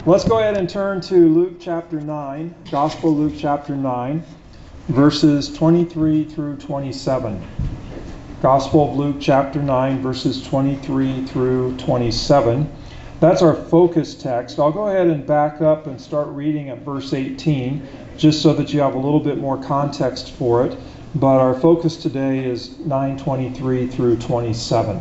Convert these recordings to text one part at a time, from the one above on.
Let's go ahead and turn to Luke chapter 9, Gospel Luke chapter 9, verses 23 through 27. Gospel of Luke chapter 9, verses 23 through 27. That's our focus text. I'll go ahead and back up and start reading at verse 18, just so that you have a little bit more context for it. But our focus today is 9:23 through 27.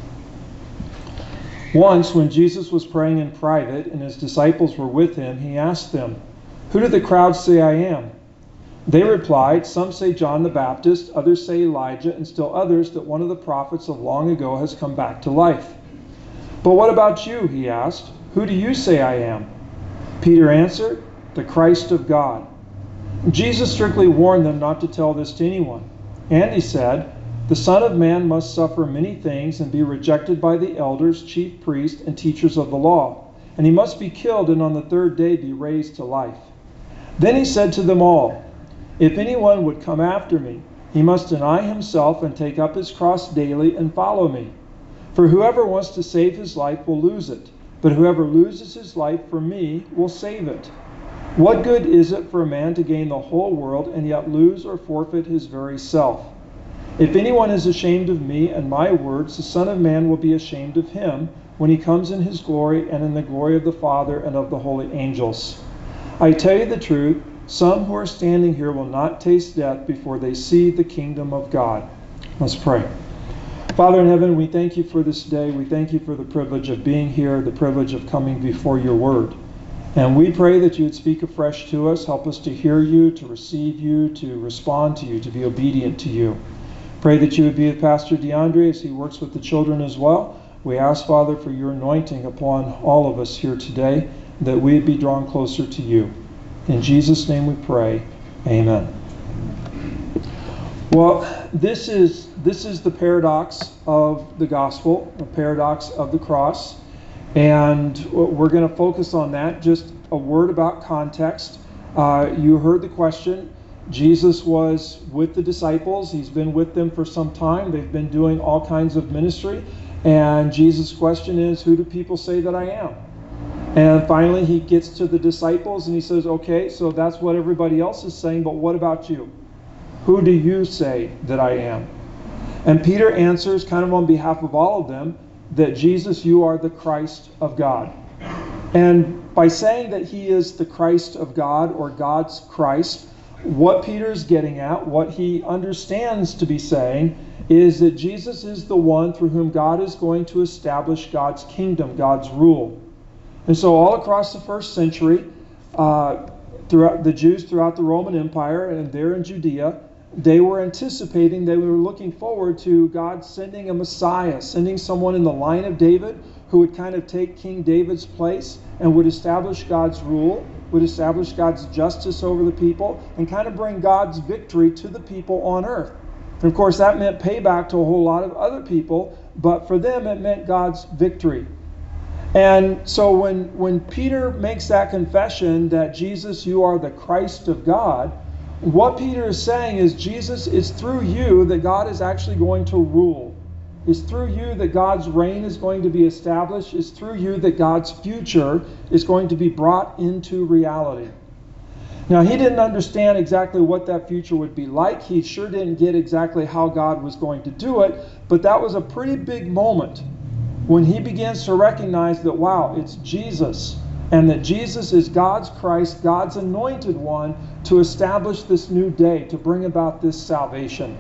Once, when Jesus was praying in private and his disciples were with him, he asked them, "Who do the crowds say I am?" They replied, "Some say John the Baptist, others say Elijah, and still others that one of the prophets of long ago has come back to life." "But what about you?" he asked. "Who do you say I am?" Peter answered, "The Christ of God." Jesus strictly warned them not to tell this to anyone. And he said, "The Son of Man must suffer many things and be rejected by the elders, chief priests, and teachers of the law. And he must be killed and on the third day be raised to life." Then he said to them all, "If anyone would come after me, he must deny himself and take up his cross daily and follow me. For whoever wants to save his life will lose it, but whoever loses his life for me will save it. What good is it for a man to gain the whole world and yet lose or forfeit his very self? If anyone is ashamed of me and my words, the Son of Man will be ashamed of him when he comes in his glory and in the glory of the Father and of the holy angels. I tell you the truth, some who are standing here will not taste death before they see the kingdom of God." Let's pray. Father in heaven, we thank you for this day. We thank you for the privilege of being here, the privilege of coming before your word. And we pray that you would speak afresh to us, help us to hear you, to receive you, to respond to you, to be obedient to you. Pray that you would be with Pastor DeAndre as he works with the children as well. We ask, Father, for your anointing upon all of us here today, that we would be drawn closer to you. In Jesus' name we pray. Amen. Well, this is the paradox of the gospel, the paradox of the cross. And we're going to focus on that. Just a word about context. You heard the question. Jesus was with the disciples. He's been with them for some time. They've been doing all kinds of ministry. And Jesus' question is, "Who do people say that I am?" And finally he gets to the disciples and he says, "Okay, so that's what everybody else is saying, but what about you? Who do you say that I am?" And Peter answers, kind of on behalf of all of them, that Jesus, you are the Christ of God. And by saying that he is the Christ of God, or God's Christ, what Peter is getting at, what he understands to be saying, is that Jesus is the one through whom God is going to establish God's kingdom, God's rule. And so all across the first century, throughout the Jews throughout the Roman Empire and there in Judea, they were anticipating, they were looking forward to God sending a Messiah, sending someone in the line of David who would kind of take King David's place and would establish God's rule, would establish God's justice over the people, and kind of bring God's victory to the people on earth. And of course, that meant payback to a whole lot of other people, but for them it meant God's victory. And so when Peter makes that confession that Jesus, you are the Christ of God, what Peter is saying is, Jesus, it's through you that God is actually going to rule. It's through you that God's reign is going to be established. It's through you that God's future is going to be brought into reality. Now, he didn't understand exactly what that future would be like. He sure didn't get exactly how God was going to do it, but that was a pretty big moment when he begins to recognize that, wow, it's Jesus, and that Jesus is God's Christ, God's anointed one, to establish this new day, to bring about this salvation.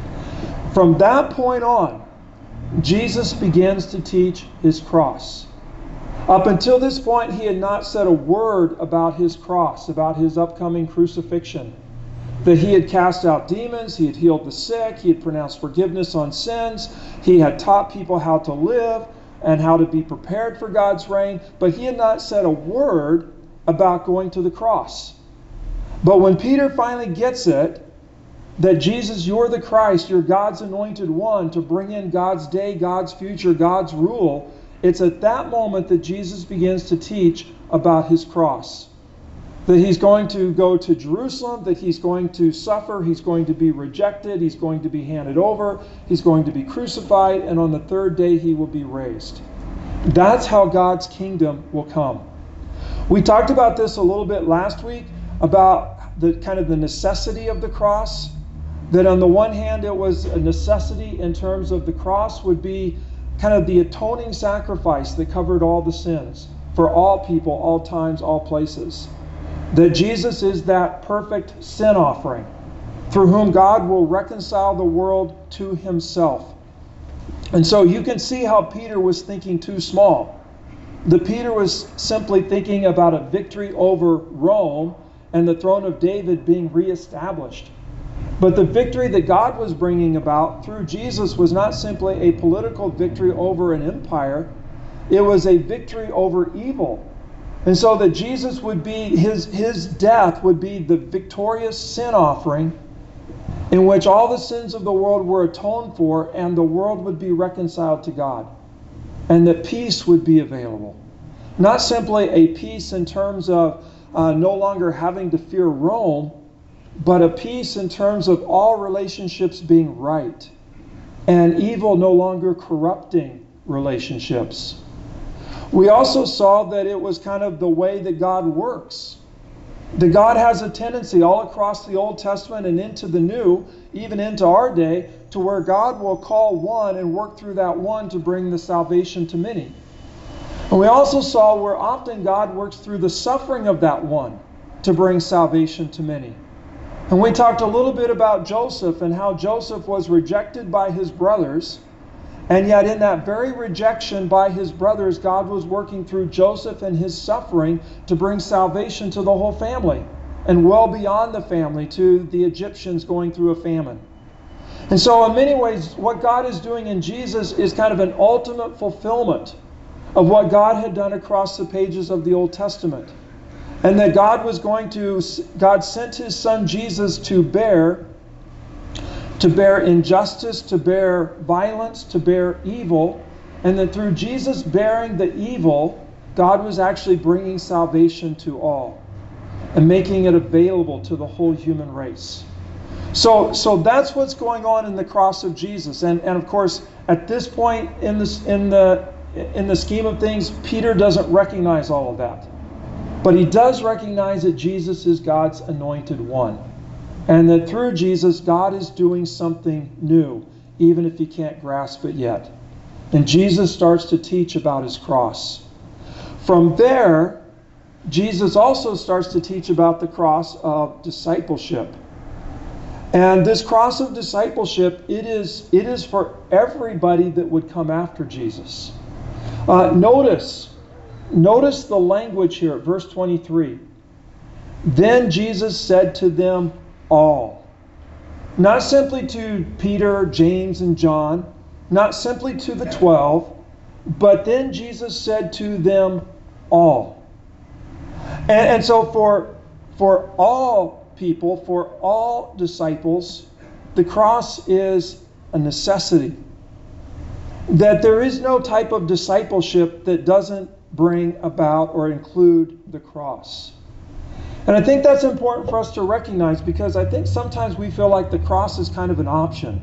From that point on, Jesus begins to teach his cross. Up until this point, he had not said a word about his cross, about his upcoming crucifixion. That he had cast out demons, he had healed the sick, he had pronounced forgiveness on sins, he had taught people how to live and how to be prepared for God's reign, but he had not said a word about going to the cross. But when Peter finally gets it, that Jesus, you're the Christ, you're God's anointed one to bring in God's day, God's future, God's rule, it's at that moment that Jesus begins to teach about his cross. That he's going to go to Jerusalem, that he's going to suffer, he's going to be rejected, he's going to be handed over, he's going to be crucified, and on the third day he will be raised. That's how God's kingdom will come. We talked about this a little bit last week, about the kind of the necessity of the cross. That on the one hand, it was a necessity in terms of the cross would be kind of the atoning sacrifice that covered all the sins for all people, all times, all places. That Jesus is that perfect sin offering through whom God will reconcile the world to himself. And so you can see how Peter was thinking too small. That Peter was simply thinking about a victory over Rome and the throne of David being reestablished. But the victory that God was bringing about through Jesus was not simply a political victory over an empire. It was a victory over evil. And so that Jesus would be, his death would be the victorious sin offering in which all the sins of the world were atoned for, and the world would be reconciled to God. And that peace would be available. Not simply a peace in terms of no longer having to fear Rome, but a peace in terms of all relationships being right, and evil no longer corrupting relationships. We also saw that it was kind of the way that God works. That God has a tendency all across the Old Testament and into the New, even into our day, to where God will call one and work through that one to bring the salvation to many. And we also saw where often God works through the suffering of that one to bring salvation to many. And we talked a little bit about Joseph and how Joseph was rejected by his brothers. And yet in that very rejection by his brothers, God was working through Joseph and his suffering to bring salvation to the whole family. And well beyond the family, to the Egyptians going through a famine. And so in many ways, what God is doing in Jesus is kind of an ultimate fulfillment of what God had done across the pages of the Old Testament. And that God sent his son Jesus to bear injustice, to bear violence, to bear evil. And that through Jesus bearing the evil, God was actually bringing salvation to all and making it available to the whole human race. So that's what's going on in the cross of Jesus. And of course, at this point in the scheme of things, Peter doesn't recognize all of that. But he does recognize that Jesus is God's anointed one. And that through Jesus, God is doing something new, even if he can't grasp it yet. And Jesus starts to teach about his cross. From there, Jesus also starts to teach about the cross of discipleship. And this cross of discipleship, it is for everybody that would come after Jesus. Notice the language here, verse 23. Then Jesus said to them all. Not simply to Peter, James, and John, not simply to the 12, but then Jesus said to them all. And so for all people, for all disciples, the cross is a necessity. That there is no type of discipleship that doesn't bring about or include the cross. And I think that's important for us to recognize, because I think sometimes we feel like the cross is kind of an option.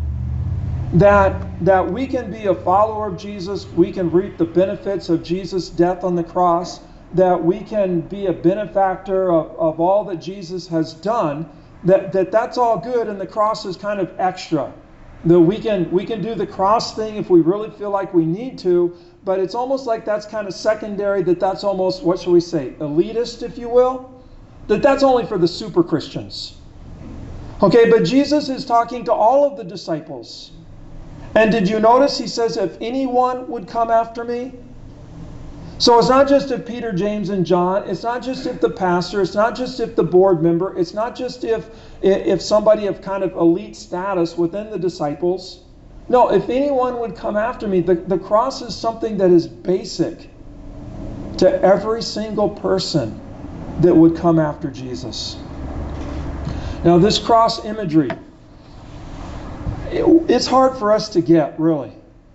That we can be a follower of Jesus, we can reap the benefits of Jesus' death on the cross, that we can be a benefactor of all that Jesus has done, that's all good, and the cross is kind of extra. That we can do the cross thing if we really feel like we need to, but it's almost like that's kind of secondary, that's almost, what shall we say, elitist, if you will? That's only for the super Christians. Okay, but Jesus is talking to all of the disciples. And did you notice he says, if anyone would come after me? So it's not just if Peter, James, and John. It's not just if the pastor. It's not just if the board member. It's not just if somebody of kind of elite status within the disciples. No, if anyone would come after me, the cross is something that is basic to every single person that would come after Jesus. Now, this cross imagery, it's hard for us to get, really.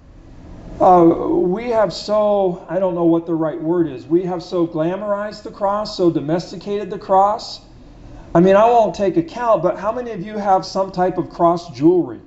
We have so, I don't know what the right word is, we have so glamorized the cross, so domesticated the cross. I mean, I won't take account, but how many of you have some type of cross jewelry?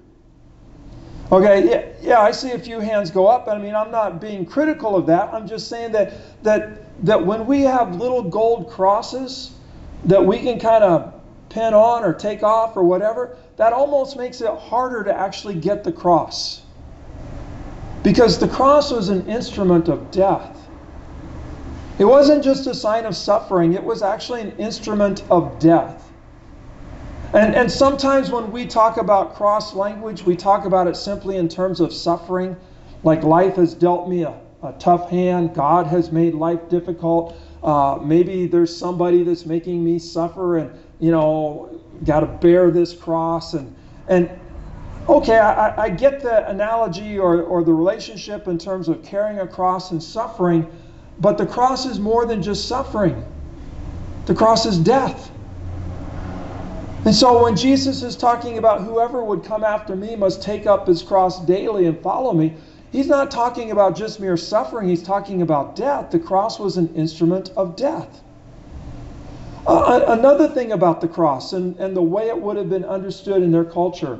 Okay, yeah, I see a few hands go up. I mean, I'm not being critical of that. I'm just saying that that when we have little gold crosses that we can kind of pin on or take off or whatever, that almost makes it harder to actually get the cross. Because the cross was an instrument of death. It wasn't just a sign of suffering, it was actually an instrument of death. And sometimes when we talk about cross language, we talk about it simply in terms of suffering, like life has dealt me a tough hand, God has made life difficult, maybe there's somebody that's making me suffer and, got to bear this cross. And okay, I get the analogy or the relationship in terms of carrying a cross and suffering, but the cross is more than just suffering. The cross is death. And so when Jesus is talking about whoever would come after me must take up his cross daily and follow me, he's not talking about just mere suffering, he's talking about death. The cross was an instrument of death. Another thing about the cross and the way it would have been understood in their culture,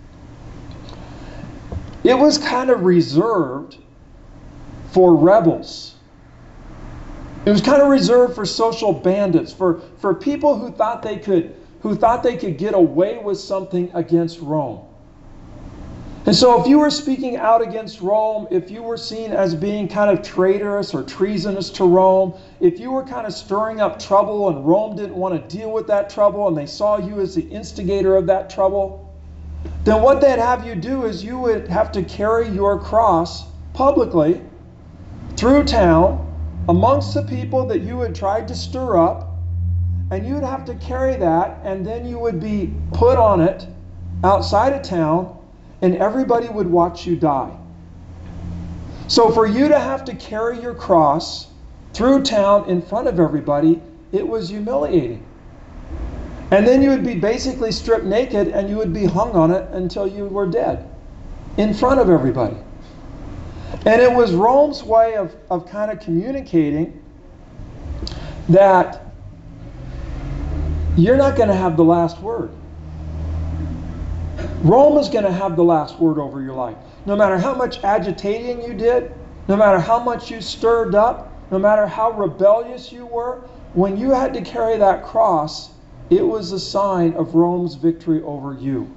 it was kind of reserved for rebels. It was kind of reserved for social bandits, for people who thought they could get away with something against Rome. And so if you were speaking out against Rome, if you were seen as being kind of traitorous or treasonous to Rome, if you were kind of stirring up trouble and Rome didn't want to deal with that trouble and they saw you as the instigator of that trouble, then what they'd have you do is you would have to carry your cross publicly through town amongst the people that you had tried to stir up, and you would have to carry that, and then you would be put on it outside of town, and everybody would watch you die. So for you to have to carry your cross through town in front of everybody, it was humiliating. And then you would be basically stripped naked and you would be hung on it until you were dead in front of everybody. And it was Rome's way of kind of communicating that you're not going to have the last word. Rome is going to have the last word over your life. No matter how much agitating you did, no matter how much you stirred up, no matter how rebellious you were, when you had to carry that cross, it was a sign of Rome's victory over you.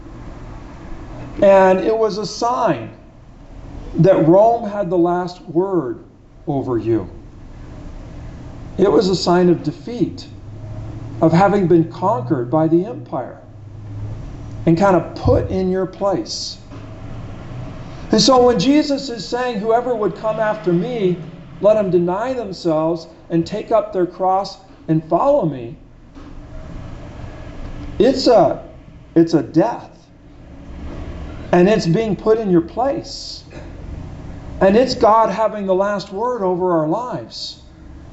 And it was a sign that Rome had the last word over you. It was a sign of defeat, of having been conquered by the empire and kind of put in your place. And so when Jesus is saying, whoever would come after me, let them deny themselves and take up their cross and follow me, it's a death. And it's being put in your place. And it's God having the last word over our lives.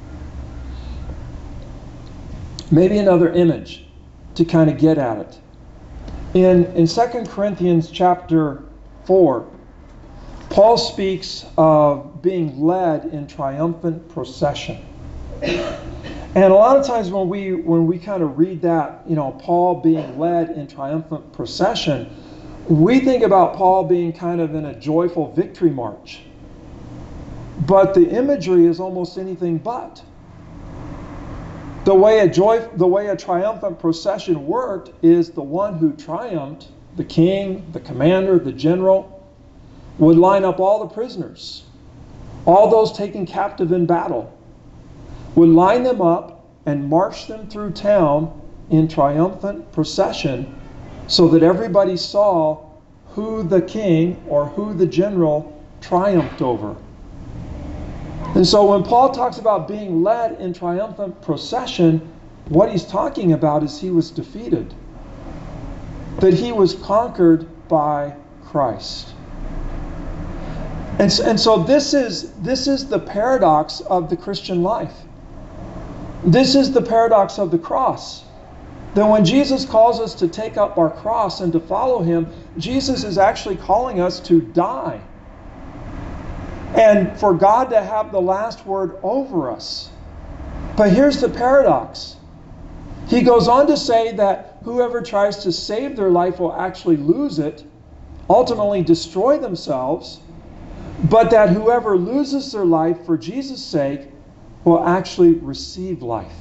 Maybe another image to kind of get at it. In 2 Corinthians chapter 4, Paul speaks of being led in triumphant procession. And a lot of times when we kind of read that, Paul being led in triumphant procession, we think about Paul being kind of in a joyful victory march. But the imagery is almost anything but. The way a triumphant procession worked is the one who triumphed, the king, the commander, the general, would line up all the prisoners, all those taken captive in battle, would line them up and march them through town in triumphant procession so that everybody saw who the king or who the general triumphed over. And so when Paul talks about being led in triumphant procession, what he's talking about is he was defeated. That he was conquered by Christ. And so this is the paradox of the Christian life. This is the paradox of the cross. That when Jesus calls us to take up our cross and to follow him, Jesus is actually calling us to die. And for God to have the last word over us. But here's the paradox. He goes on to say that whoever tries to save their life will actually lose it, ultimately destroy themselves, but that whoever loses their life for Jesus' sake will actually receive life.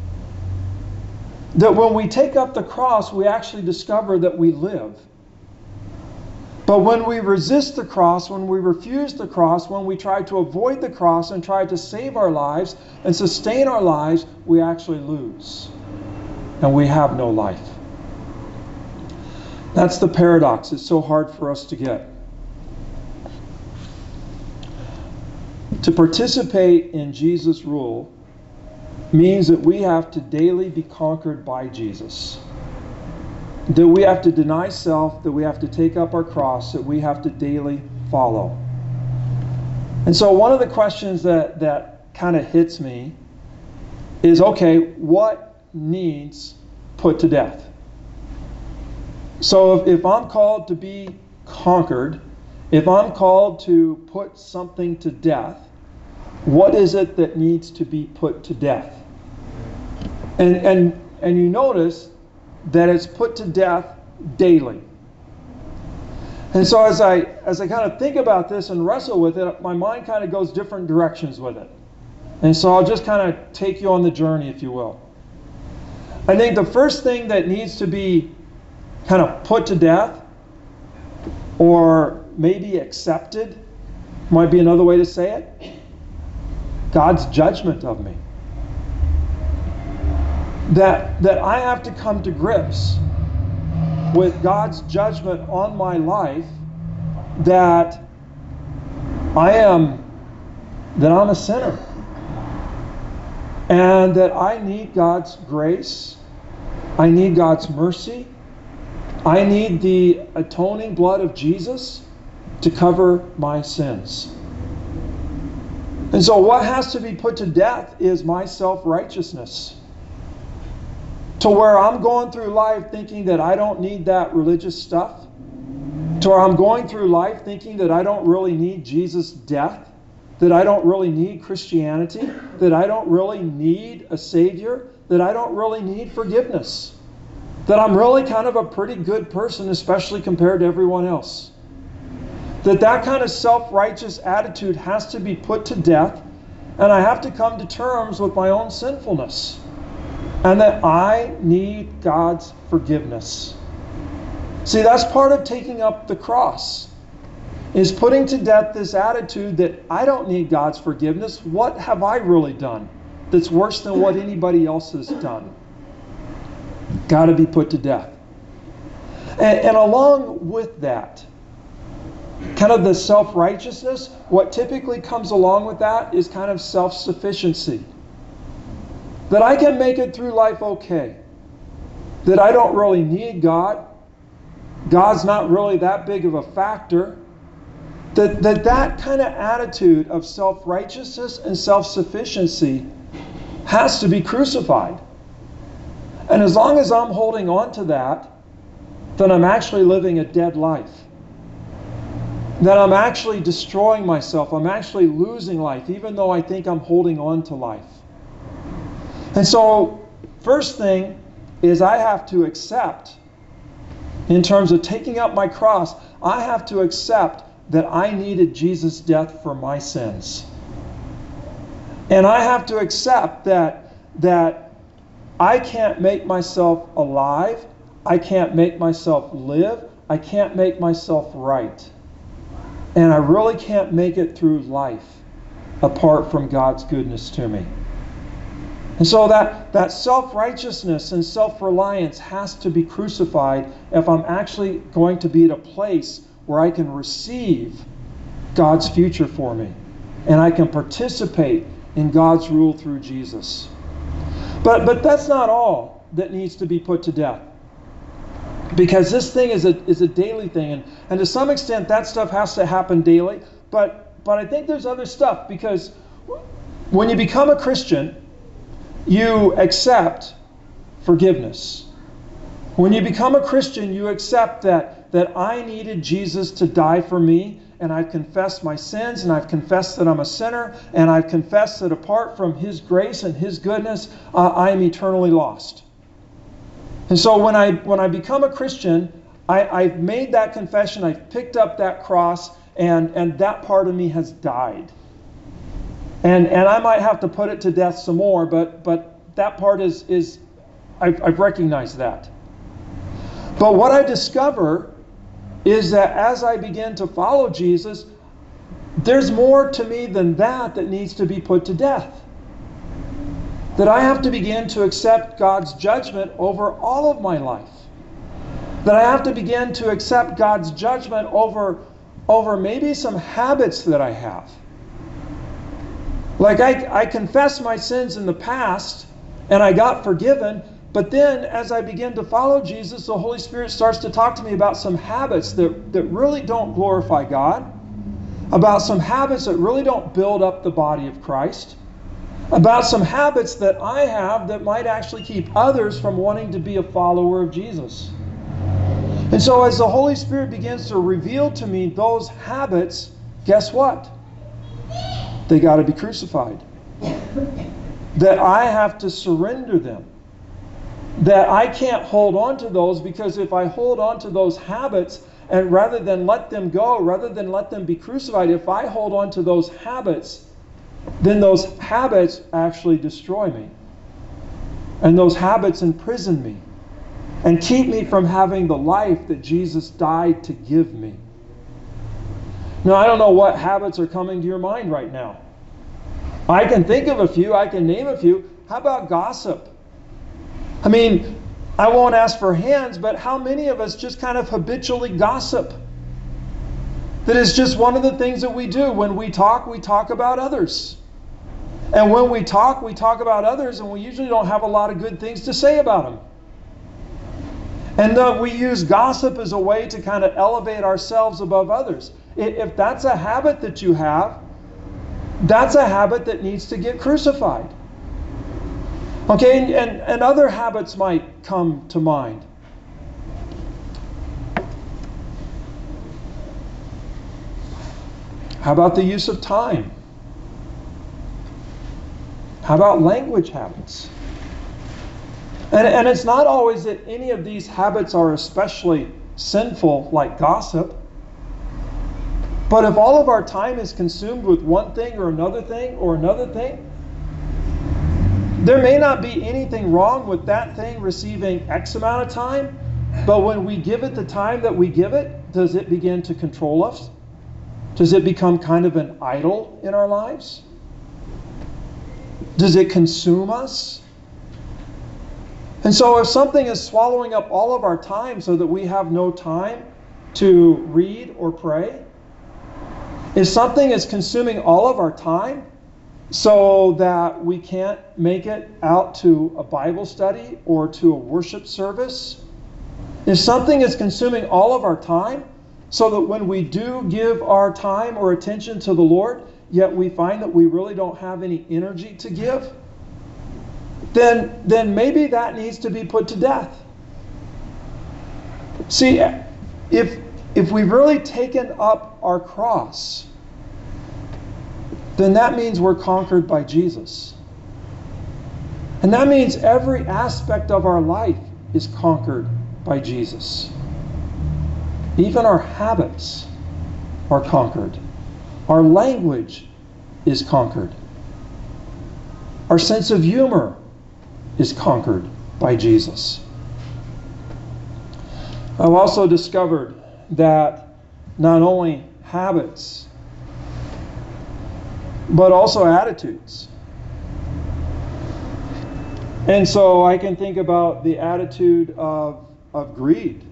That when we take up the cross, we actually discover that we live. But when we resist the cross, when we refuse the cross, when we try to avoid the cross and try to save our lives and sustain our lives, we actually lose. And we have no life. That's the paradox. It's so hard for us to get. To participate in Jesus' rule means that we have to daily be conquered by Jesus. That we have to deny self, that we have to take up our cross, that we have to daily follow. And so one of the questions that kind of hits me is, okay, what needs put to death? So if I'm called to be conquered, if I'm called to put something to death, what is it that needs to be put to death? And you notice that it's put to death daily. And so as I kind of think about this and wrestle with it, my mind kind of goes different directions with it. And so I'll just kind of take you on the journey, if you will. I think the first thing that needs to be kind of put to death, or maybe accepted, might be another way to say it, God's judgment of me. That I have to come to grips with God's judgment on my life, that I'm a sinner, and that I need God's grace, I need God's mercy, I need the atoning blood of Jesus to cover my sins. And so what has to be put to death is my self-righteousness. To where I'm going through life thinking that I don't need that religious stuff. To where I'm going through life thinking that I don't really need Jesus' death. That I don't really need Christianity. That I don't really need a Savior. That I don't really need forgiveness. That I'm really kind of a pretty good person, especially compared to everyone else. That kind of self-righteous attitude has to be put to death, and I have to come to terms with my own sinfulness. And that I need God's forgiveness. See, that's part of taking up the cross, is putting to death this attitude that I don't need God's forgiveness. What have I really done that's worse than what anybody else has done? Got to be put to death. And along with that, kind of the self-righteousness, what typically comes along with that is kind of self-sufficiency. That I can make it through life okay. That I don't really need God. God's not really that big of a factor. That kind of attitude of self-righteousness and self-sufficiency has to be crucified. And as long as I'm holding on to that, then I'm actually living a dead life. That I'm actually destroying myself. I'm actually losing life, even though I think I'm holding on to life. And so, first thing is I have to accept, in terms of taking up my cross, I have to accept that I needed Jesus' death for my sins. And I have to accept that I can't make myself alive, I can't make myself live, I can't make myself right. And I really can't make it through life apart from God's goodness to me. And so that self-righteousness and self-reliance has to be crucified if I'm actually going to be at a place where I can receive God's future for me. And I can participate in God's rule through Jesus. But that's not all that needs to be put to death. Because this thing is a daily thing. And to some extent that stuff has to happen daily. But I think there's other stuff. Because when you become a Christian, you accept forgiveness. When you become a Christian, you accept that I needed Jesus to die for me, and I've confessed my sins, and I've confessed that I'm a sinner, and I've confessed that apart from His grace and His goodness, I am eternally lost. And so when I become a Christian, I've made that confession, I've picked up that cross, and that part of me has died. And I might have to put it to death some more, but that part is I've recognized that. But what I discover is that as I begin to follow Jesus, there's more to me than that needs to be put to death. That I have to begin to accept God's judgment over all of my life. That I have to begin to accept God's judgment over maybe some habits that I have. Like I confessed my sins in the past and I got forgiven, but then as I begin to follow Jesus, the Holy Spirit starts to talk to me about some habits that really don't glorify God, about some habits that really don't build up the body of Christ, about some habits that I have that might actually keep others from wanting to be a follower of Jesus. And so as the Holy Spirit begins to reveal to me those habits, guess what? They got to be crucified. That I have to surrender them. That I can't hold on to those, because if I hold on to those habits, and rather than let them go, rather than let them be crucified, if I hold on to those habits, then those habits actually destroy me. And those habits imprison me and keep me from having the life that Jesus died to give me. Now, I don't know what habits are coming to your mind right now. I can think of a few. I can name a few. How about gossip? I mean, I won't ask for hands, but how many of us just kind of habitually gossip? That is just one of the things that we do. When we talk about others. And when we talk about others, and we usually don't have a lot of good things to say about them. And we use gossip as a way to kind of elevate ourselves above others. If that's a habit that you have, that's a habit that needs to get crucified. Okay, and other habits might come to mind. How about the use of time? How about language habits? And it's not always that any of these habits are especially sinful, like gossip. But if all of our time is consumed with one thing or another thing, there may not be anything wrong with that thing receiving X amount of time, but when we give it the time that we give it, does it begin to control us? Does it become kind of an idol in our lives? Does it consume us? And so if something is swallowing up all of our time so that we have no time to read or pray, if something is consuming all of our time so that we can't make it out to a Bible study or to a worship service, if something is consuming all of our time so that when we do give our time or attention to the Lord, yet we find that we really don't have any energy to give, then maybe that needs to be put to death. See, if we've really taken up our cross, then that means we're conquered by Jesus. And that means every aspect of our life is conquered by Jesus. Even our habits are conquered. Our language is conquered. Our sense of humor is conquered by Jesus. I've also discovered that not only habits, but also attitudes. And so I can think about the attitude of greed.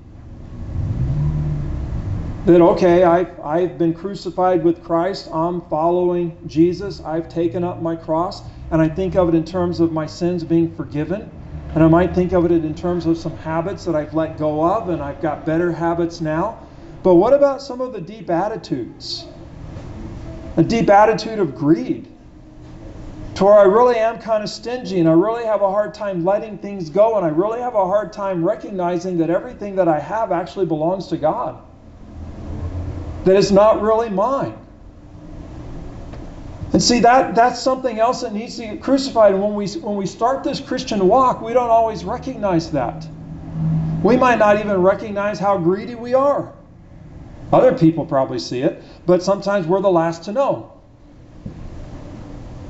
That, okay, I've been crucified with Christ. I'm following Jesus. I've taken up my cross. And I think of it in terms of my sins being forgiven. And I might think of it in terms of some habits that I've let go of, and I've got better habits now. But what about some of the deep attitudes? A deep attitude of greed, to where I really am kind of stingy, and I really have a hard time letting things go, and I really have a hard time recognizing that everything that I have actually belongs to God. That it's not really mine. And see, that's something else that needs to get crucified. And when we start this Christian walk, we don't always recognize that. We might not even recognize how greedy we are. Other people probably see it, but sometimes we're the last to know.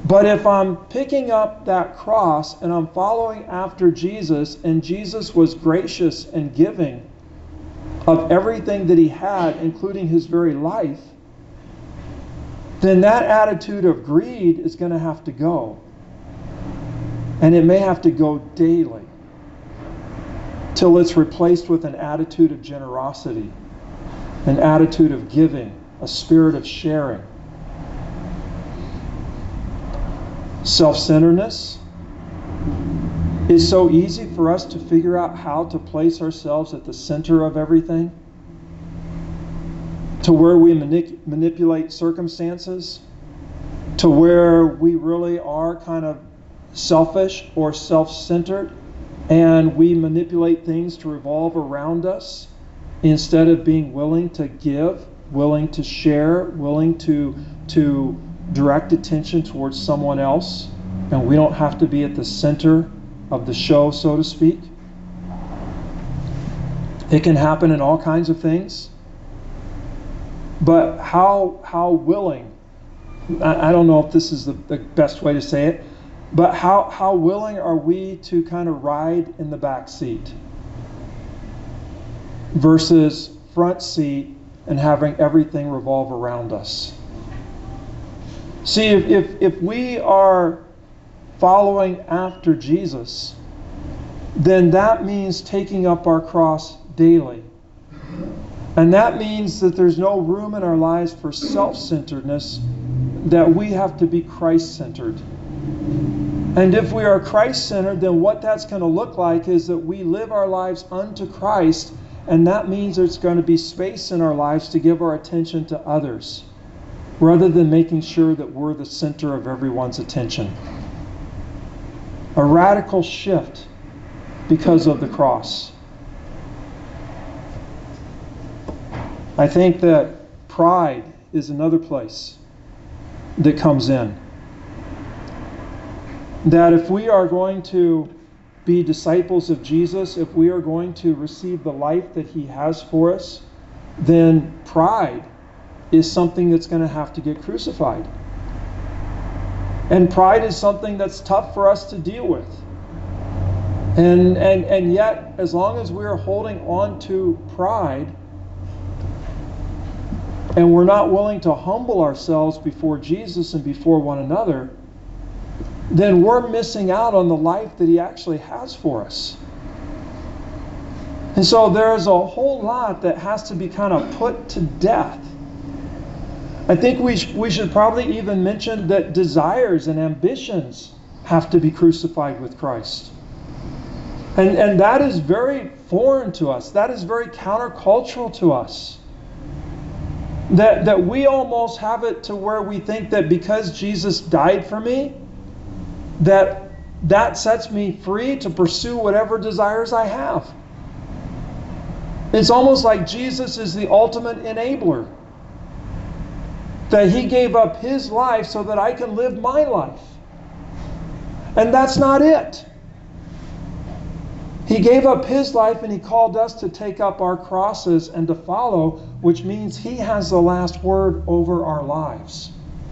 But if I'm picking up that cross and I'm following after Jesus, and Jesus was gracious and giving of everything that he had, including his very life, then that attitude of greed is going to have to go. And it may have to go daily till it's replaced with an attitude of generosity, an attitude of giving, a spirit of sharing. Self-centeredness. It's so easy for us to figure out how to place ourselves at the center of everything, to where we manipulate circumstances, to where we really are kind of selfish or self-centered, and we manipulate things to revolve around us instead of being willing to give, willing to share, willing to direct attention towards someone else, and we don't have to be at the center of the show, so to speak. It can happen in all kinds of things. But how willing, I don't know if this is the best way to say it, but how willing are we to kind of ride in the back seat versus front seat and having everything revolve around us? See, if we are following after Jesus, then that means taking up our cross daily. And that means that there's no room in our lives for self-centeredness, that we have to be Christ-centered. And if we are Christ-centered, then what that's going to look like is that we live our lives unto Christ, and that means there's going to be space in our lives to give our attention to others, rather than making sure that we're the center of everyone's attention. A radical shift because of the cross. I think that pride is another place that comes in. That if we are going to be disciples of Jesus, if we are going to receive the life that he has for us, then pride is something that's going to have to get crucified. And pride is something that's tough for us to deal with. And yet, as long as we're holding on to pride, and we're not willing to humble ourselves before Jesus and before one another, then we're missing out on the life that he actually has for us. And so there's a whole lot that has to be kind of put to death. I think we should probably even mention that desires and ambitions have to be crucified with Christ. And that is very foreign to us. That is very countercultural to us. That we almost have it to where we think that because Jesus died for me, that sets me free to pursue whatever desires I have. It's almost like Jesus is the ultimate enabler. That he gave up his life so that I can live my life. And that's not it. He gave up his life and he called us to take up our crosses and to follow, which means he has the last word over our lives.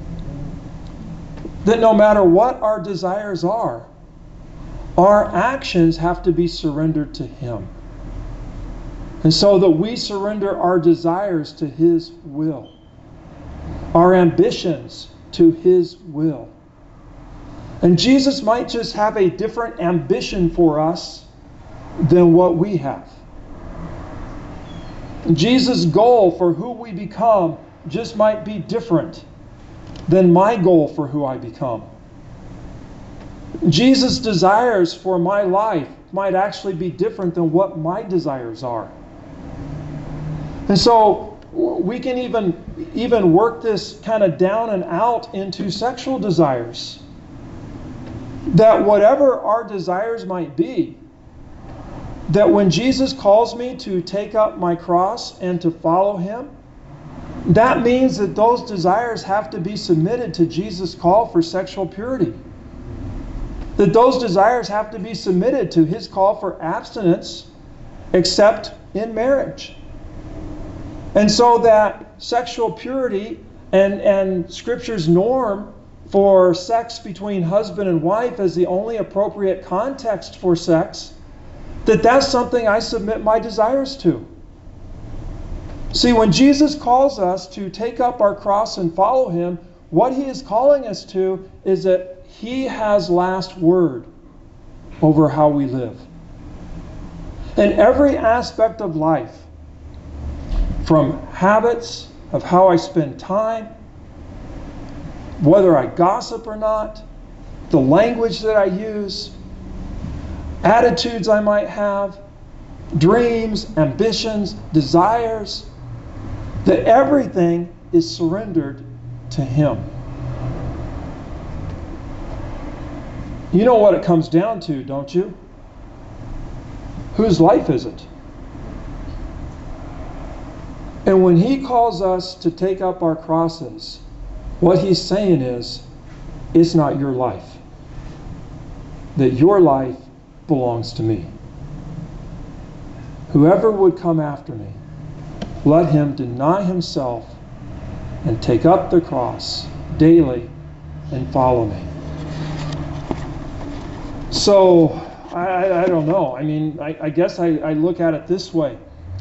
That no matter what our desires are, our actions have to be surrendered to him. And so that we surrender our desires to his will, our ambitions to his will. And Jesus might just have a different ambition for us than what we have. Jesus' goal for who we become just might be different than my goal for who I become. Jesus' desires for my life might actually be different than what my desires are. And so we can even work this kind of down and out into sexual desires. That whatever our desires might be, that when Jesus calls me to take up my cross and to follow him, that means that those desires have to be submitted to Jesus' call for sexual purity. That those desires have to be submitted to his call for abstinence, except in marriage. And so that sexual purity and Scripture's norm for sex between husband and wife as the only appropriate context for sex, that's something I submit my desires to. See, when Jesus calls us to take up our cross and follow him, what he is calling us to is that he has last word over how we live. In every aspect of life, from habits of how I spend time, whether I gossip or not, the language that I use, attitudes I might have, dreams, ambitions, desires, that everything is surrendered to him. You know what it comes down to, don't you? Whose life is it? And when he calls us to take up our crosses, what he's saying is, it's not your life. That your life belongs to me. Whoever would come after me, let him deny himself and take up the cross daily and follow me. So, I don't know. I mean, I guess I look at it this way.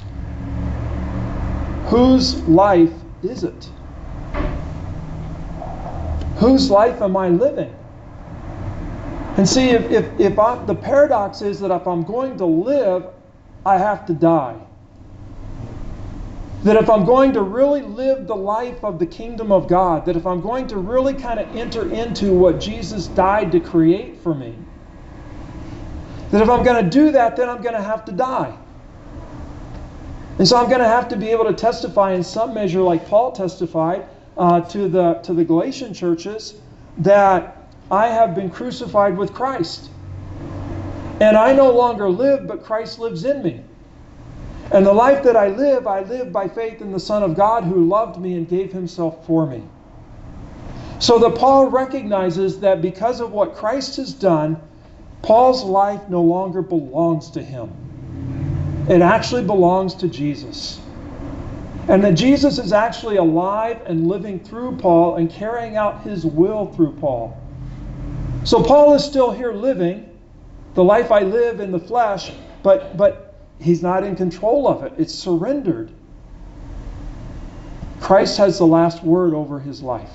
Whose life is it? Whose life am I living? And see, the paradox is that if I'm going to live, I have to die. That if I'm going to really live the life of the kingdom of God, that if I'm going to really kind of enter into what Jesus died to create for me, that if I'm going to do that, then I'm going to have to die. And so I'm going to have to be able to testify in some measure, like Paul testified to the Galatian churches, that I have been crucified with Christ. And I no longer live, but Christ lives in me. And the life that I live by faith in the Son of God who loved me and gave himself for me. So that Paul recognizes that because of what Christ has done, Paul's life no longer belongs to him. It actually belongs to Jesus. And that Jesus is actually alive and living through Paul and carrying out his will through Paul. So Paul is still here living the life I live in the flesh, but he's not in control of it. It's surrendered. Christ has the last word over his life.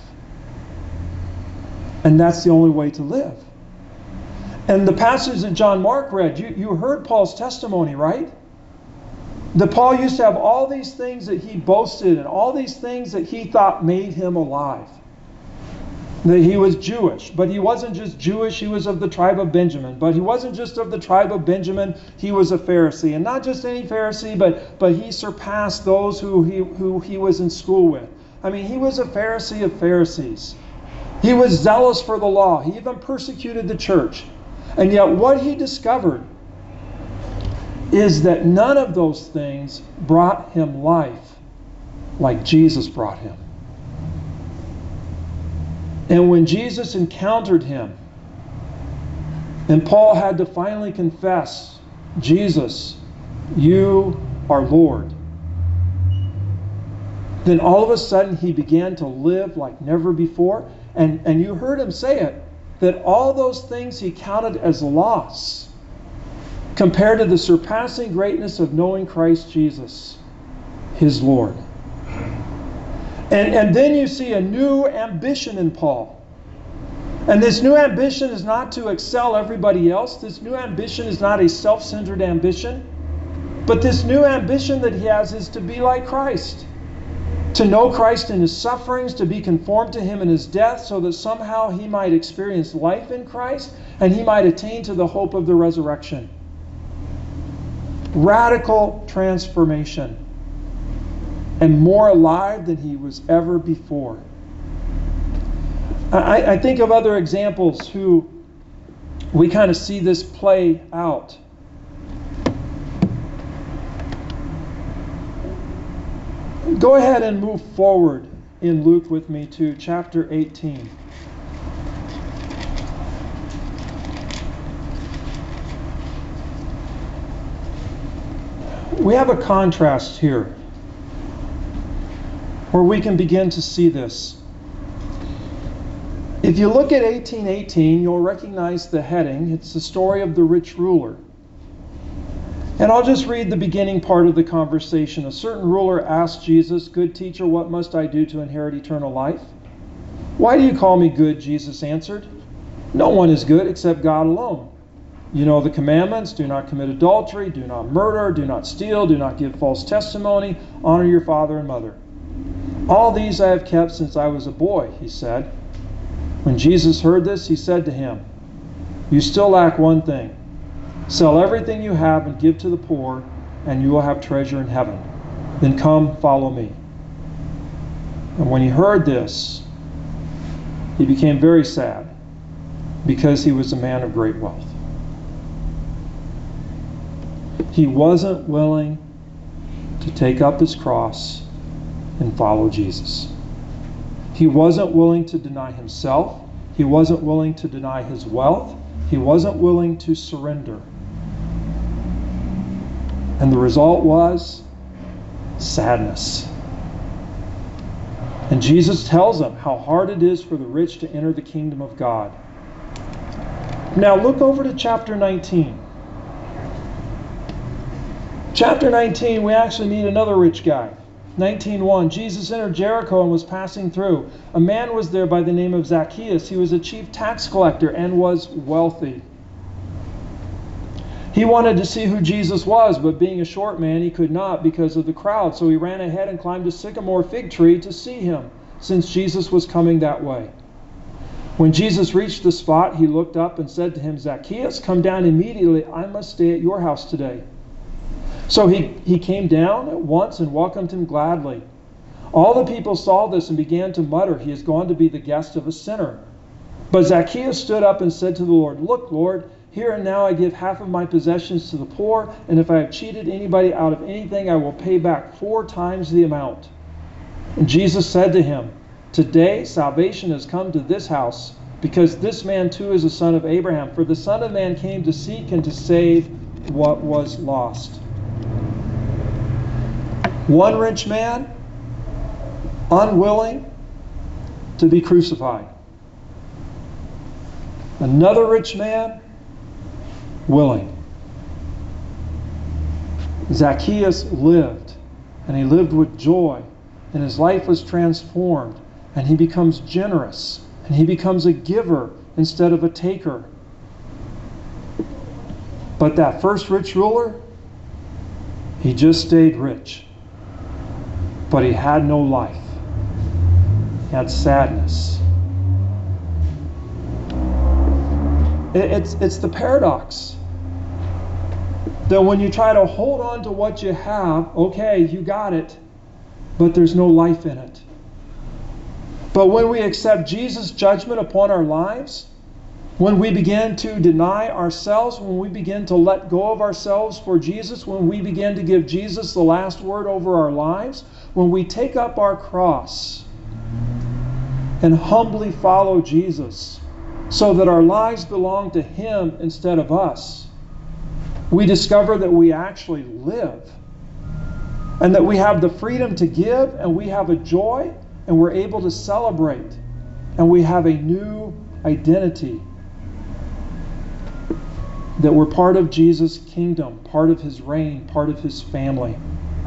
And that's the only way to live. And the passage that John Mark read, you heard Paul's testimony, right? That Paul used to have all these things that he boasted and all these things that he thought made him alive. That he was Jewish, but he wasn't just Jewish, he was of the tribe of Benjamin. But he wasn't just of the tribe of Benjamin, he was a Pharisee. And not just any Pharisee, but he surpassed those who he was in school with. I mean, he was a Pharisee of Pharisees. He was zealous for the law. He even persecuted the church. And yet what he discovered is that none of those things brought him life like Jesus brought him. And when Jesus encountered him, and Paul had to finally confess, Jesus, you are Lord, then all of a sudden he began to live like never before. And you heard him say it, that all those things he counted as loss compared to the surpassing greatness of knowing Christ Jesus, his Lord. And then you see a new ambition in Paul. And this new ambition is not to excel everybody else. This new ambition is not a self-centered ambition. But this new ambition that he has is to be like Christ. To know Christ in his sufferings, to be conformed to him in his death, so that somehow he might experience life in Christ and he might attain to the hope of the resurrection. Radical transformation. And more alive than he was ever before. I think of other examples who we kind of see this play out. Go ahead and move forward in Luke with me to chapter 18. We have a contrast here where we can begin to see this. If you look at 18:18, you'll recognize the heading. It's the story of the rich ruler. And I'll just read the beginning part of the conversation. A certain ruler asked Jesus, "Good teacher, what must I do to inherit eternal life?" "Why do you call me good?" Jesus answered. "No one is good except God alone. You know the commandments: do not commit adultery, do not murder, do not steal, do not give false testimony, honor your father and mother. All these I have kept since I was a boy," he said. When Jesus heard this, he said to him, "You still lack one thing. Sell everything you have and give to the poor, and you will have treasure in heaven. Then come, follow me." And when he heard this, he became very sad, because he was a man of great wealth. He wasn't willing to take up his cross and follow Jesus. He wasn't willing to deny himself. He wasn't willing to deny his wealth. He wasn't willing to surrender. And the result was sadness. And Jesus tells him how hard it is for the rich to enter the kingdom of God. Now look over to chapter 19. Chapter 19, we actually meet another rich guy. 19:1, Jesus entered Jericho and was passing through. A man was there by the name of Zacchaeus. He was a chief tax collector and was wealthy. He wanted to see who Jesus was, but being a short man, he could not because of the crowd. So he ran ahead and climbed a sycamore fig tree to see him, since Jesus was coming that way. When Jesus reached the spot, he looked up and said to him, "Zacchaeus, come down immediately. I must stay at your house today." So he came down at once and welcomed him gladly. All the people saw this and began to mutter, "He has gone to be the guest of a sinner." But Zacchaeus stood up and said to the Lord, "Look, Lord, here and now I give half of my possessions to the poor, and if I have cheated anybody out of anything, I will pay back 4 times the amount." And Jesus said to him, "Today salvation has come to this house, because this man too is a son of Abraham. For the Son of Man came to seek and to save what was lost." One rich man, unwilling to be crucified. Another rich man, willing. Zacchaeus lived, and he lived with joy, and his life was transformed, and he becomes generous, and he becomes a giver instead of a taker. But that first rich ruler, he just stayed rich. But he had no life. He had sadness. It's the paradox that when you try to hold on to what you have, okay, you got it, but there's no life in it. But when we accept Jesus' judgment upon our lives, when we begin to deny ourselves, when we begin to let go of ourselves for Jesus, when we begin to give Jesus the last word over our lives, when we take up our cross and humbly follow Jesus so that our lives belong to Him instead of us, we discover that we actually live and that we have the freedom to give, and we have a joy, and we're able to celebrate, and we have a new identity. That we're part of Jesus' kingdom, part of His reign, part of His family.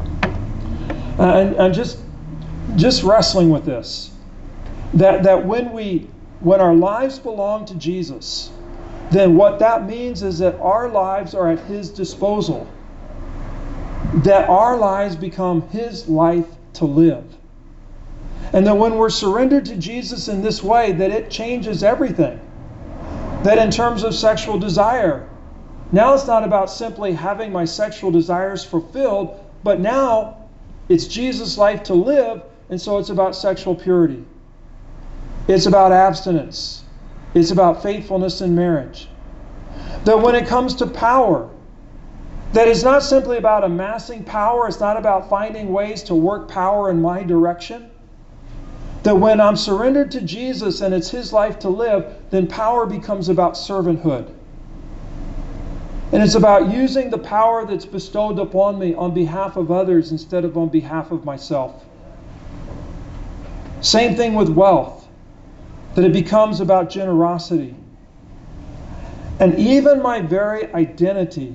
And just wrestling with this. That when our lives belong to Jesus, then what that means is that our lives are at His disposal. That our lives become His life to live. And that when we're surrendered to Jesus in this way, that it changes everything. That in terms of sexual desire, now it's not about simply having my sexual desires fulfilled, but now it's Jesus' life to live, and so it's about sexual purity. It's about abstinence. It's about faithfulness in marriage. That when it comes to power, that it's not simply about amassing power, it's not about finding ways to work power in my direction. That when I'm surrendered to Jesus and it's His life to live, then power becomes about servanthood. And it's about using the power that's bestowed upon me on behalf of others instead of on behalf of myself. Same thing with wealth. that it becomes about generosity. And even my very identity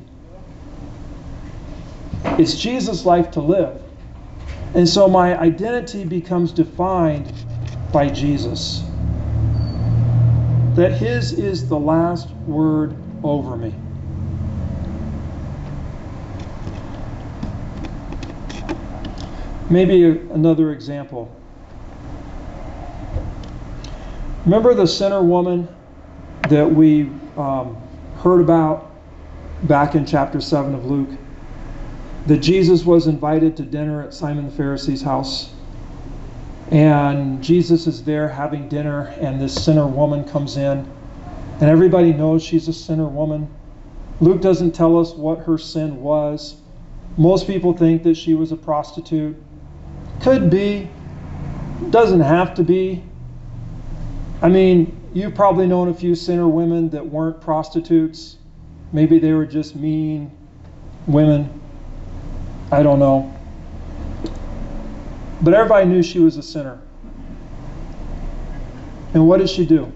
is Jesus' life to live. And so my identity becomes defined by Jesus. That His is the last word over me. Maybe another example. Remember the sinner woman that we heard about back in chapter 7 of Luke? That Jesus was invited to dinner at Simon the Pharisee's house. And Jesus is there having dinner, and this sinner woman comes in. And everybody knows she's a sinner woman. Luke doesn't tell us what her sin was. Most people think that she was a prostitute. Could be. Doesn't have to be. I mean, you've probably known a few sinner women that weren't prostitutes. Maybe they were just mean women. I don't know. But everybody knew she was a sinner. And what did she do?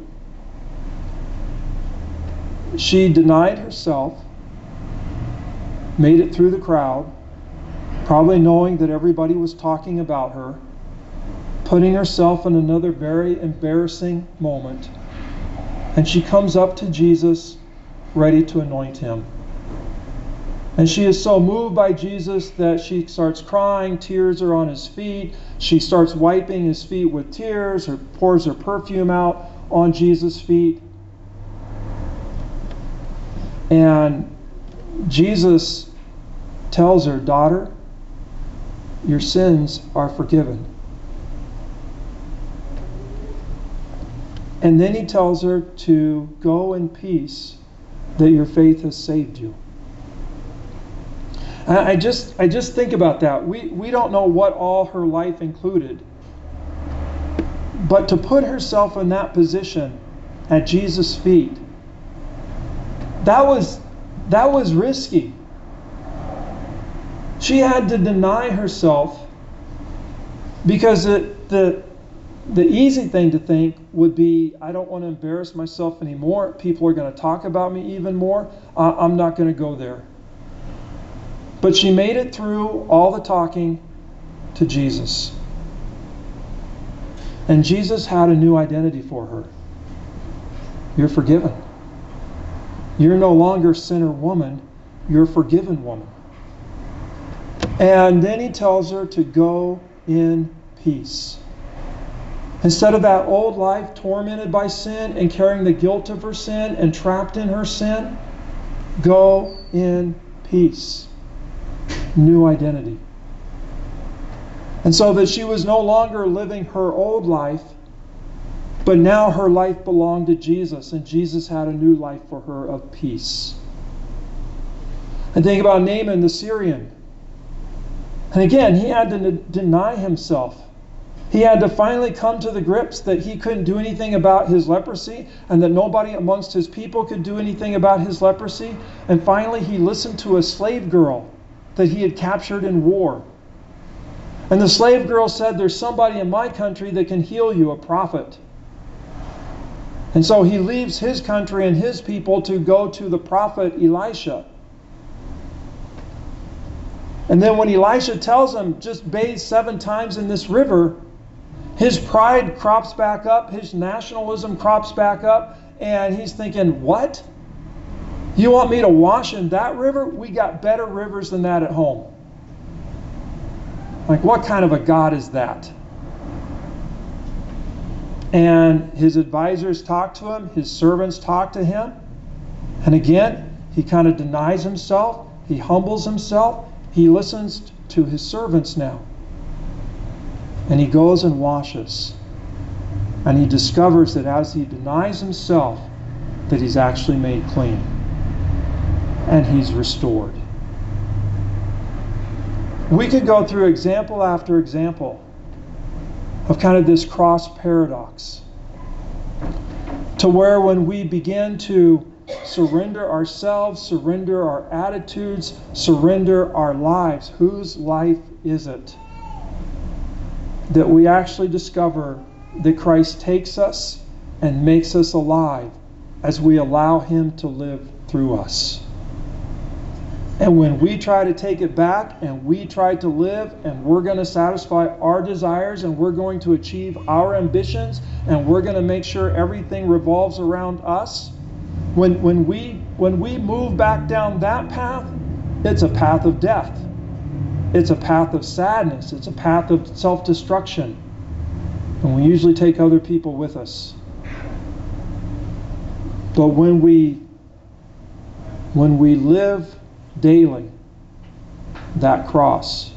She denied herself, made it through the crowd, probably knowing that everybody was talking about her, putting herself in another very embarrassing moment. And she comes up to Jesus, ready to anoint Him. And she is so moved by Jesus that she starts crying. Tears are on His feet. She starts wiping His feet with tears, or pours her perfume out on Jesus' feet. And Jesus tells her, "Daughter, your sins are forgiven." And then He tells her to go in peace, that your faith has saved you. I just think about that. We don't know what all her life included. But to put herself in that position at Jesus' feet, that was risky. She had to deny herself, because the easy thing to think would be, I don't want to embarrass myself anymore. People are going to talk about me even more. I'm not going to go there. But she made it through all the talking to Jesus. And Jesus had a new identity for her. You're forgiven. You're no longer sinner woman. You're forgiven woman. And then He tells her to go in peace. Instead of that old life tormented by sin and carrying the guilt of her sin and trapped in her sin, go in peace. New identity. And so that she was no longer living her old life, but now her life belonged to Jesus, and Jesus had a new life for her of peace. And think about Naaman the Syrian. And again, he had to deny himself. He had to finally come to the grips that he couldn't do anything about his leprosy, and that nobody amongst his people could do anything about his leprosy. And finally, he listened to a slave girl that he had captured in war. And the slave girl said, "There's somebody in my country that can heal you, a prophet." And so he leaves his country and his people to go to the prophet Elisha. And then when Elisha tells him, just bathe 7 times in this river, his pride crops back up, his nationalism crops back up, and he's thinking, what? You want me to wash in that river? We got better rivers than that at home. Like, what kind of a God is that? And his advisors talk to him, his servants talk to him. And again, he kind of denies himself, he humbles himself, he listens to his servants now. And he goes and washes. And he discovers that as he denies himself, that he's actually made clean. And he's restored. We could go through example after example of kind of this cross paradox, to where when we begin to surrender ourselves, surrender our attitudes, surrender our lives, whose life is it? That we actually discover that Christ takes us and makes us alive as we allow Him to live through us. And when we try to take it back and we try to live and we're going to satisfy our desires and we're going to achieve our ambitions and we're going to make sure everything revolves around us, when we move back down that path, it's a path of death. It's a path of sadness. It's a path of self-destruction. And we usually take other people with us. But when we live daily that cross,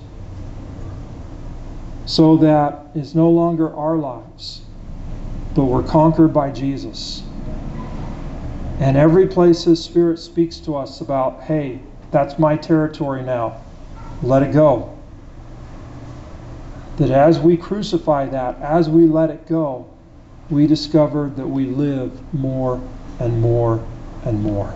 so that it's no longer our lives, but we're conquered by Jesus. And every place His Spirit speaks to us about, hey, that's my territory now, let it go. That as we crucify that, as we let it go, we discover that we live more and more and more.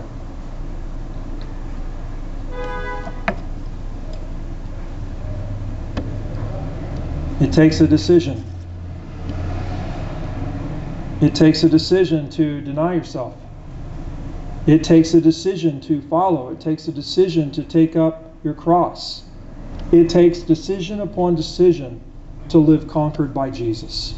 It takes a decision. It takes a decision to deny yourself. It takes a decision to follow. It takes a decision to take up your cross. It takes decision upon decision to live conquered by Jesus.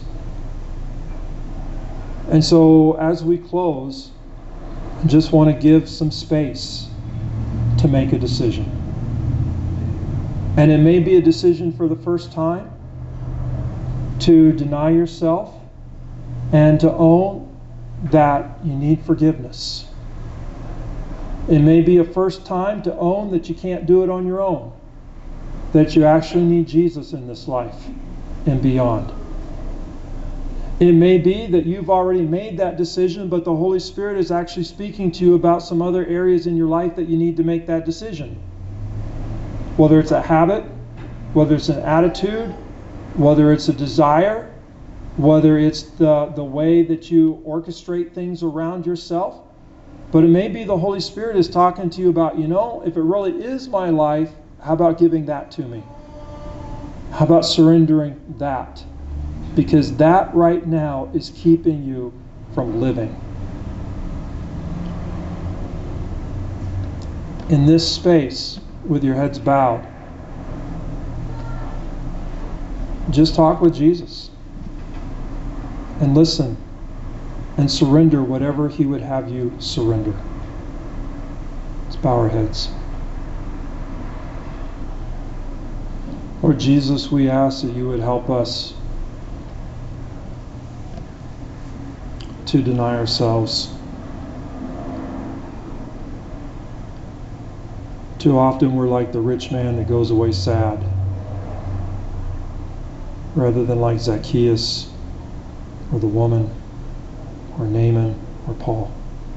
And so as we close, I just want to give some space to make a decision. And it may be a decision for the first time to deny yourself and to own that you need forgiveness. It may be a first time to own that you can't do it on your own, that you actually need Jesus in this life and beyond. It may be that you've already made that decision, but the Holy Spirit is actually speaking to you about some other areas in your life that you need to make that decision. Whether it's a habit, whether it's an attitude, whether it's a desire, whether it's the way that you orchestrate things around yourself. But it may be the Holy Spirit is talking to you about, if it really is my life, how about giving that to me? How about surrendering that? Because that right now is keeping you from living. In this space, with your heads bowed, just talk with Jesus and listen and surrender whatever He would have you surrender. Let's bow our heads. Lord Jesus, we ask that you would help us to deny ourselves. Too often we're like the rich man that goes away sad, rather than like Zacchaeus or the woman or Naaman or Paul.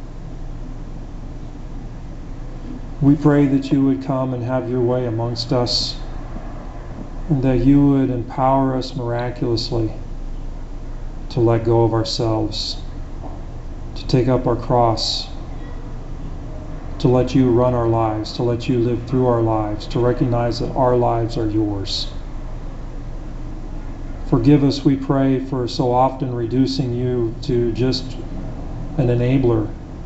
We pray that you would come and have your way amongst us, and that you would empower us miraculously to let go of ourselves, to take up our cross, to let you run our lives, to let you live through our lives, to recognize that our lives are yours. Forgive us, we pray, for so often reducing you to just an enabler,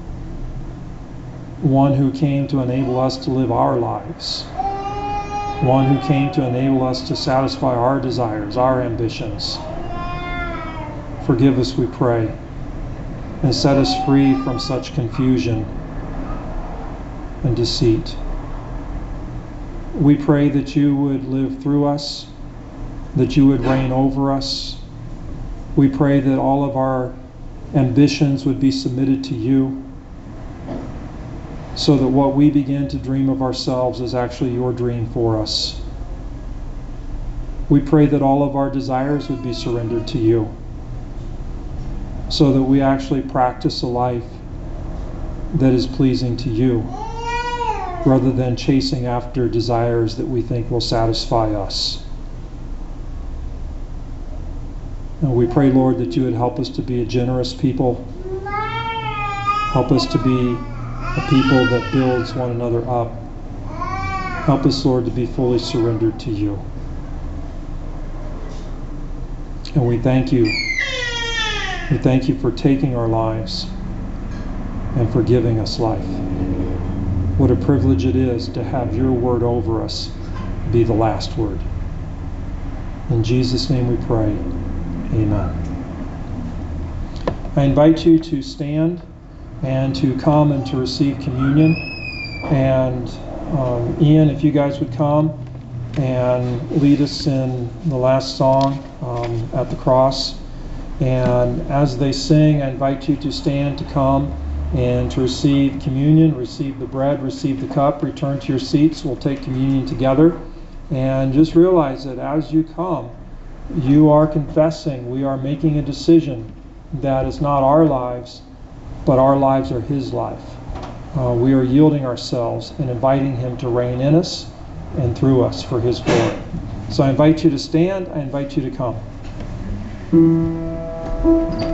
one who came to enable us to live our lives, one who came to enable us to satisfy our desires, our ambitions. Forgive us, we pray, and set us free from such confusion and deceit. We pray that you would live through us, that you would reign over us. We pray that all of our ambitions would be submitted to you, so that what we begin to dream of ourselves is actually your dream for us. We pray that all of our desires would be surrendered to you, so that we actually practice a life that is pleasing to you, rather than chasing after desires that we think will satisfy us. And we pray, Lord, that you would help us to be a generous people. Help us to be a people that builds one another up. Help us, Lord, to be fully surrendered to you. And we thank you We thank you for taking our lives and for giving us life. What a privilege it is to have your word over us be the last word. In Jesus' name we pray. Amen. I invite you to stand and to come and to receive communion. And Ian, if you guys would come and lead us in the last song, At the Cross. And as they sing, I invite you to stand, to come, and to receive communion, receive the bread, receive the cup, return to your seats. We'll take communion together. And just realize that as you come, you are confessing, we are making a decision that is not our lives, but our lives are His life. We are yielding ourselves and inviting Him to reign in us and through us for His glory. So I invite you to stand, I invite you to come.